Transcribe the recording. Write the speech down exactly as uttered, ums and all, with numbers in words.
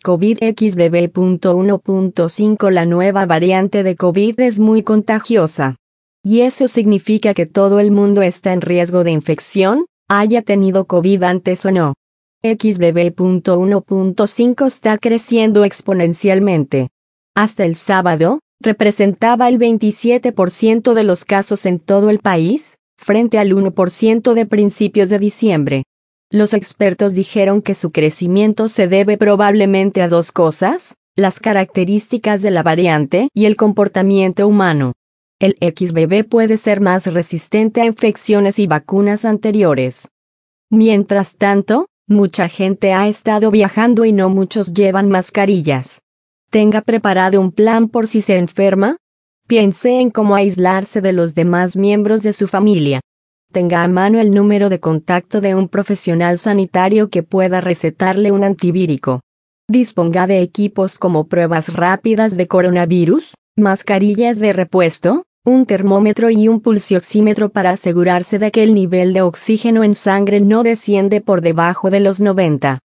COVID X B B punto uno punto cinco. La nueva variante de COVID es muy contagiosa. Y eso significa que todo el mundo está en riesgo de infección, haya tenido COVID antes o no. X B B punto uno punto cinco está creciendo exponencialmente. Hasta el sábado, representaba el veintisiete por ciento de los casos en todo el país, frente al uno por ciento de principios de diciembre. Los expertos dijeron que su crecimiento se debe probablemente a dos cosas: las características de la variante y el comportamiento humano. El X B B puede ser más resistente a infecciones y vacunas anteriores. Mientras tanto, mucha gente ha estado viajando y no muchos llevan mascarillas. Tenga preparado un plan por si se enferma. Piense en cómo aislarse de los demás miembros de su familia. Tenga a mano el número de contacto de un profesional sanitario que pueda recetarle un antivírico. Disponga de equipos como pruebas rápidas de coronavirus, mascarillas de repuesto, un termómetro y un pulsioxímetro para asegurarse de que el nivel de oxígeno en sangre no desciende por debajo de los noventa.